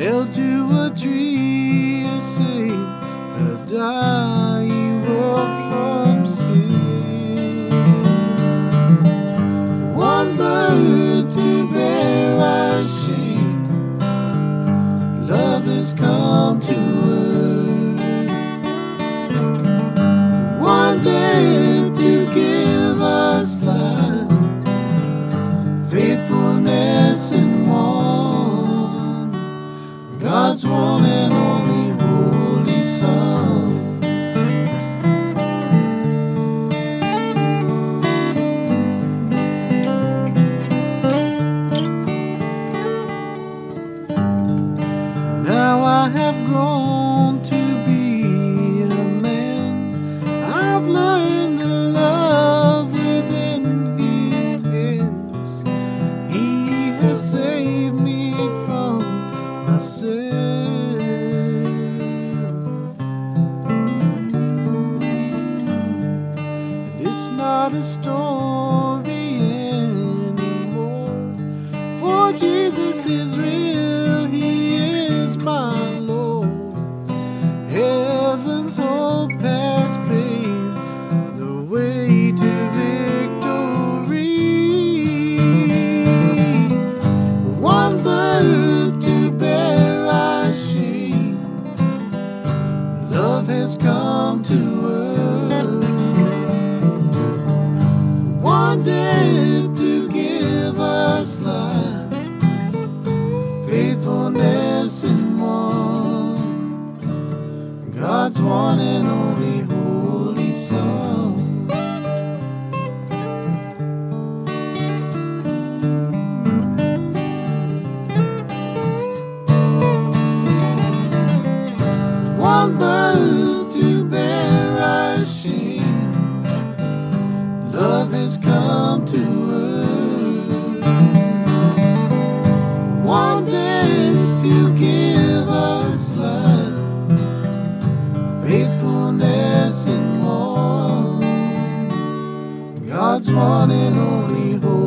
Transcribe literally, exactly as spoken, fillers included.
nailed to a tree to save the dying world from sin. One birth to bear our shame, love has come to earth. One death to give us life, faithfulness in one, God's one and only Holy Son. Now I have grown to be a man, I've learned the love within His hands. He has saved me from myself. And it's not a story anymore, for Jesus is real, He is my Lord. Heaven's hope has paved the way to victory. One birth to bear our shame, love has come to earth. One death to give us life, faithfulness in one, God's one and only Holy Son. One birth to bear our shame, love has come to earth. One death to give us life, faithfulness in one, God's one and only Holy